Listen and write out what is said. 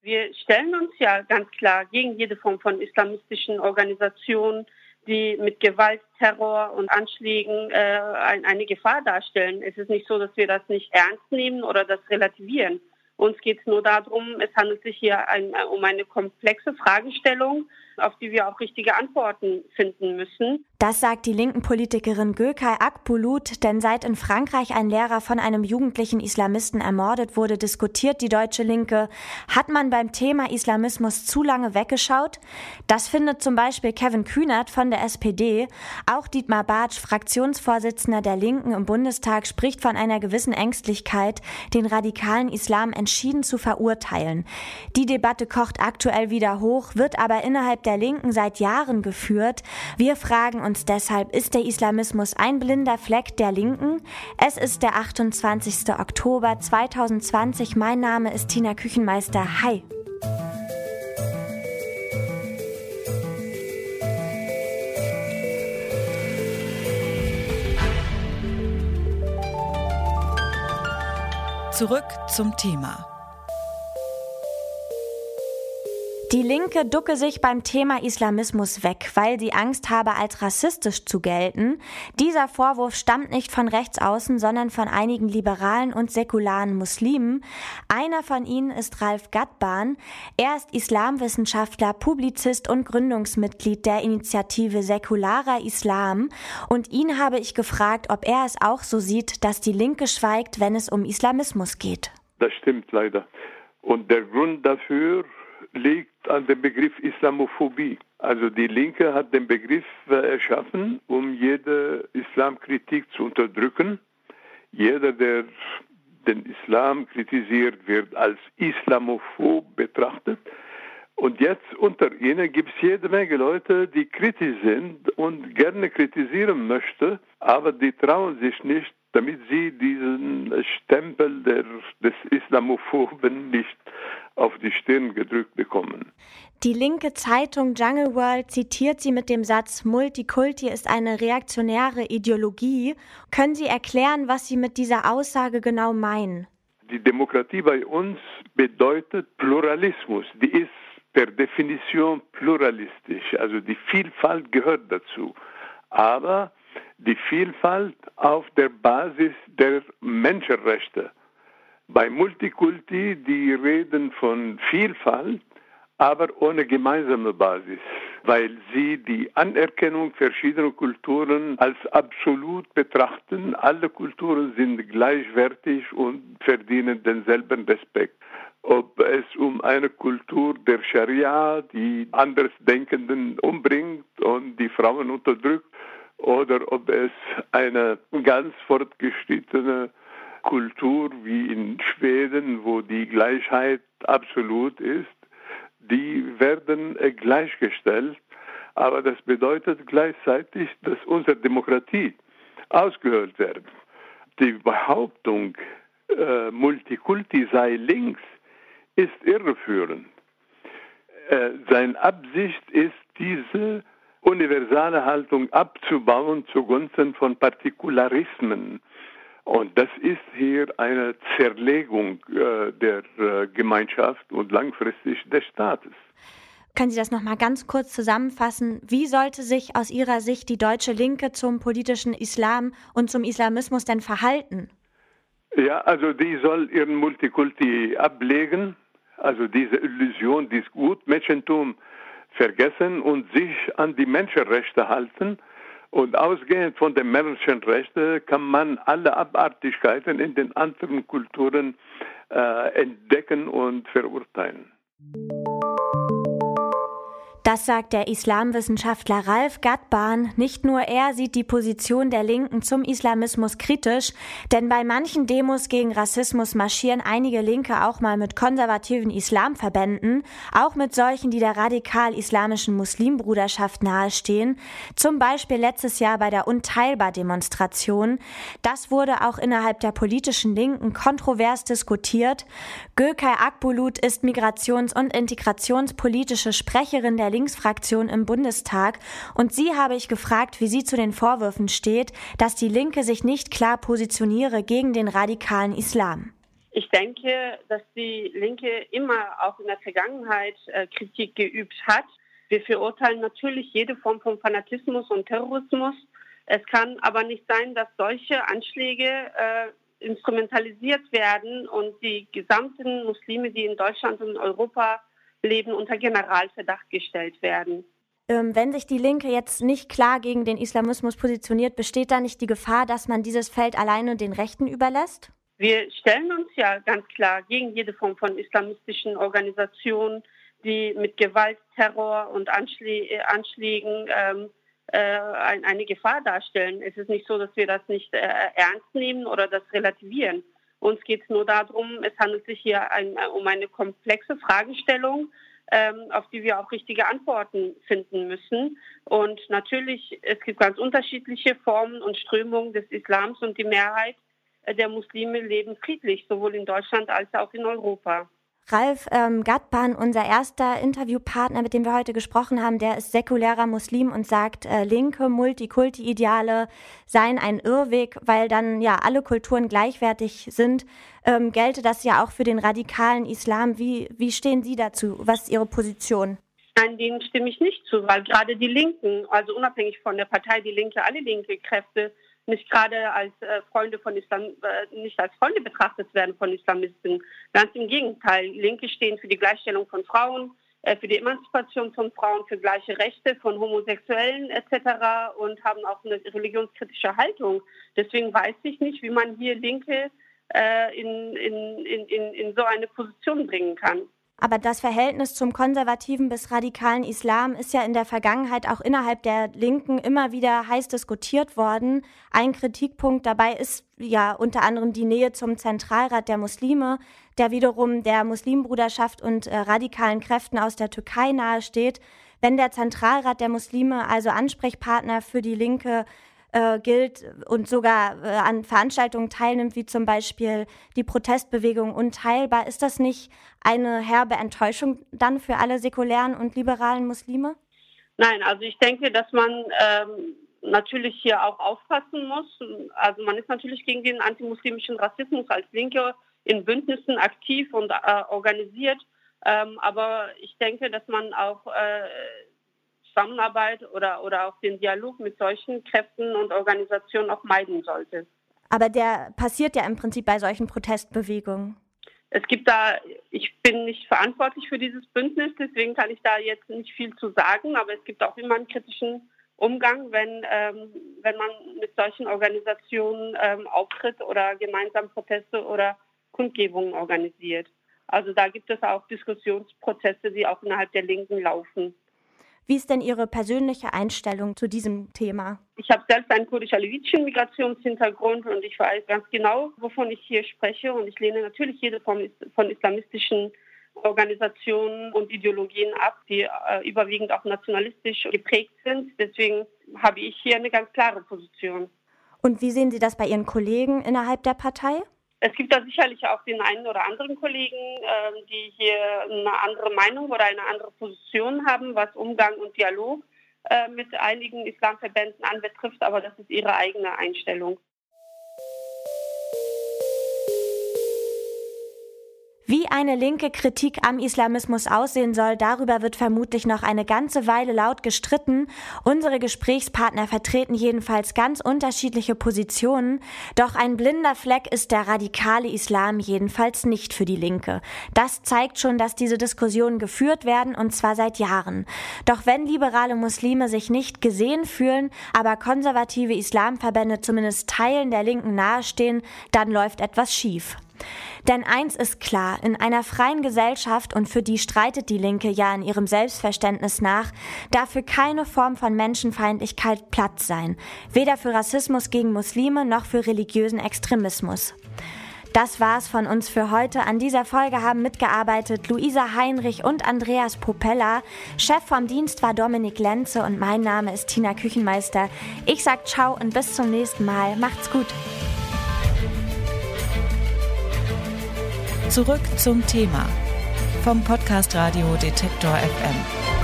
Wir stellen uns ja ganz klar gegen jede Form von islamistischen Organisationen, die mit Gewalt, Terror und Anschlägen eine Gefahr darstellen. Es ist nicht so, dass wir das nicht ernst nehmen oder das relativieren. Uns geht es nur darum, es handelt sich hier um eine komplexe Fragestellung, auf die wir auch richtige Antworten finden müssen. Das sagt die linken Politikerin Gökay Akbulut, denn seit in Frankreich ein Lehrer von einem jugendlichen Islamisten ermordet wurde, diskutiert die deutsche Linke. Hat man beim Thema Islamismus zu lange weggeschaut? Das findet zum Beispiel Kevin Kühnert von der SPD. Auch Dietmar Bartsch, Fraktionsvorsitzender der Linken im Bundestag, spricht von einer gewissen Ängstlichkeit, den radikalen Islam entschieden zu verurteilen. Die Debatte kocht aktuell wieder hoch, wird aber innerhalb der Linken seit Jahren geführt. Wir fragen uns deshalb, ist der Islamismus ein blinder Fleck der Linken? Es ist der 28. Oktober 2020. Mein Name ist Tina Küchenmeister. Hi! Zurück zum Thema. Die Linke ducke sich beim Thema Islamismus weg, weil sie Angst habe, als rassistisch zu gelten. Dieser Vorwurf stammt nicht von rechts außen, sondern von einigen liberalen und säkularen Muslimen. Einer von ihnen ist Ralf Ghadban. Er ist Islamwissenschaftler, Publizist und Gründungsmitglied der Initiative Säkularer Islam. Und ihn habe ich gefragt, ob er es auch so sieht, dass die Linke schweigt, wenn es um Islamismus geht. Das stimmt leider. Und der Grund dafür liegt an dem Begriff Islamophobie. Also die Linke hat den Begriff erschaffen, um jede Islamkritik zu unterdrücken. Jeder, der den Islam kritisiert, wird als Islamophob betrachtet. Und jetzt unter ihnen gibt es jede Menge Leute, die kritisch sind und gerne kritisieren möchten, aber die trauen sich nicht, damit sie diesen Stempel des Islamophoben nicht auf die Stirn gedrückt bekommen. Die linke Zeitung Jungle World zitiert sie mit dem Satz, Multikulti ist eine reaktionäre Ideologie. Können Sie erklären, was Sie mit dieser Aussage genau meinen? Die Demokratie bei uns bedeutet Pluralismus. Die ist per Definition pluralistisch. Also die Vielfalt gehört dazu. Aber die Vielfalt auf der Basis der Menschenrechte. Bei Multikulti, die reden von Vielfalt, aber ohne gemeinsame Basis, weil sie die Anerkennung verschiedener Kulturen als absolut betrachten. Alle Kulturen sind gleichwertig und verdienen denselben Respekt. Ob es um eine Kultur der Scharia, die Andersdenkenden umbringt und die Frauen unterdrückt, oder ob es eine ganz fortgeschrittene Kultur wie in Schweden, wo die Gleichheit absolut ist, die werden gleichgestellt. Aber das bedeutet gleichzeitig, dass unsere Demokratie ausgehöhlt wird. Die Behauptung, Multikulti sei links, ist irreführend. Seine Absicht ist, diese universale Haltung abzubauen zugunsten von Partikularismen. Und das ist hier eine Zerlegung der Gemeinschaft und langfristig des Staates. Können Sie das noch mal ganz kurz zusammenfassen? Wie sollte sich aus Ihrer Sicht die deutsche Linke zum politischen Islam und zum Islamismus denn verhalten? Ja, also die soll ihren Multikulti ablegen, also diese Illusion, dieses Gutmenschentum vergessen und sich an die Menschenrechte halten. Und ausgehend von den Menschenrechten kann man alle Abartigkeiten in den anderen Kulturen entdecken und verurteilen. Das sagt der Islamwissenschaftler Ralf Ghadban. Nicht nur er sieht die Position der Linken zum Islamismus kritisch, denn bei manchen Demos gegen Rassismus marschieren einige Linke auch mal mit konservativen Islamverbänden, auch mit solchen, die der radikal-islamischen Muslimbruderschaft nahestehen, zum Beispiel letztes Jahr bei der Unteilbar-Demonstration. Das wurde auch innerhalb der politischen Linken kontrovers diskutiert. Gökay Akbulut ist migrations- und integrationspolitische Sprecherin der Linksfraktion im Bundestag und sie habe ich gefragt, wie sie zu den Vorwürfen steht, dass die Linke sich nicht klar positioniere gegen den radikalen Islam. Ich denke, dass die Linke immer auch in der Vergangenheit Kritik geübt hat. Wir verurteilen natürlich jede Form von Fanatismus und Terrorismus. Es kann aber nicht sein, dass solche Anschläge instrumentalisiert werden und die gesamten Muslime, die in Deutschland und in Europa leben, unter Generalverdacht gestellt werden. Wenn sich die Linke jetzt nicht klar gegen den Islamismus positioniert, besteht da nicht die Gefahr, dass man dieses Feld alleine den Rechten überlässt? Wir stellen uns ja ganz klar gegen jede Form von islamistischen Organisationen, die mit Gewalt, Terror und Anschlägen eine Gefahr darstellen. Es ist nicht so, dass wir das nicht ernst nehmen oder das relativieren. Uns geht es nur darum, es handelt sich hier um eine komplexe Fragestellung, auf die wir auch richtige Antworten finden müssen. Und natürlich, es gibt ganz unterschiedliche Formen und Strömungen des Islams und die Mehrheit der Muslime leben friedlich, sowohl in Deutschland als auch in Europa. Ralf Ghadban, unser erster Interviewpartner, mit dem wir heute gesprochen haben, der ist säkulärer Muslim und sagt, linke Multikulti-Ideale seien ein Irrweg, weil dann ja alle Kulturen gleichwertig sind. Gelte das ja auch für den radikalen Islam. Wie stehen Sie dazu? Was ist Ihre Position? Nein, denen stimme ich nicht zu, weil gerade die Linken, also unabhängig von der Partei Die Linke, alle linke Kräfte nicht gerade als Freunde von Islam, nicht als Freunde betrachtet werden von Islamisten. Ganz im Gegenteil. Linke stehen für die Gleichstellung von Frauen, für die Emanzipation von Frauen, für gleiche Rechte von Homosexuellen etc. und haben auch eine religionskritische Haltung. Deswegen weiß ich nicht, wie man hier Linke in so eine Position bringen kann. Aber das Verhältnis zum konservativen bis radikalen Islam ist ja in der Vergangenheit auch innerhalb der Linken immer wieder heiß diskutiert worden. Ein Kritikpunkt dabei ist ja unter anderem die Nähe zum Zentralrat der Muslime, der wiederum der Muslimbruderschaft und radikalen Kräften aus der Türkei nahesteht. Wenn der Zentralrat der Muslime also Ansprechpartner für die Linke gilt und sogar an Veranstaltungen teilnimmt, wie zum Beispiel die Protestbewegung Unteilbar. Ist das nicht eine herbe Enttäuschung dann für alle säkulären und liberalen Muslime? Nein, also ich denke, dass man natürlich hier auch aufpassen muss. Also man ist natürlich gegen den antimuslimischen Rassismus als Linke in Bündnissen aktiv und organisiert. Aber ich denke, dass man auch Zusammenarbeit oder auch den Dialog mit solchen Kräften und Organisationen auch meiden sollte. Aber der passiert ja im Prinzip bei solchen Protestbewegungen. Ich bin nicht verantwortlich für dieses Bündnis, deswegen kann ich da jetzt nicht viel zu sagen, aber es gibt auch immer einen kritischen Umgang, wenn man mit solchen Organisationen auftritt oder gemeinsam Proteste oder Kundgebungen organisiert. Also da gibt es auch Diskussionsprozesse, die auch innerhalb der Linken laufen. Wie ist denn Ihre persönliche Einstellung zu diesem Thema? Ich habe selbst einen kurdisch-alevitischen Migrationshintergrund und ich weiß ganz genau, wovon ich hier spreche. Und ich lehne natürlich jede Form von islamistischen Organisationen und Ideologien ab, die überwiegend auch nationalistisch geprägt sind. Deswegen habe ich hier eine ganz klare Position. Und wie sehen Sie das bei Ihren Kollegen innerhalb der Partei? Es gibt da sicherlich auch den einen oder anderen Kollegen, die hier eine andere Meinung oder eine andere Position haben, was Umgang und Dialog mit einigen Islamverbänden anbetrifft, aber das ist ihre eigene Einstellung. Wie eine linke Kritik am Islamismus aussehen soll, darüber wird vermutlich noch eine ganze Weile laut gestritten. Unsere Gesprächspartner vertreten jedenfalls ganz unterschiedliche Positionen. Doch ein blinder Fleck ist der radikale Islam jedenfalls nicht für die Linke. Das zeigt schon, dass diese Diskussionen geführt werden, und zwar seit Jahren. Doch wenn liberale Muslime sich nicht gesehen fühlen, aber konservative Islamverbände zumindest Teilen der Linken nahestehen, dann läuft etwas schief. Denn eins ist klar, in einer freien Gesellschaft, und für die streitet die Linke ja in ihrem Selbstverständnis nach, darf für keine Form von Menschenfeindlichkeit Platz sein. Weder für Rassismus gegen Muslime noch für religiösen Extremismus. Das war's von uns für heute. An dieser Folge haben mitgearbeitet Luisa Heinrich und Andreas Popella. Chef vom Dienst war Dominik Lenze und mein Name ist Tina Küchenmeister. Ich sag ciao und bis zum nächsten Mal. Macht's gut. Zurück zum Thema vom Podcast Radio Detektor FM.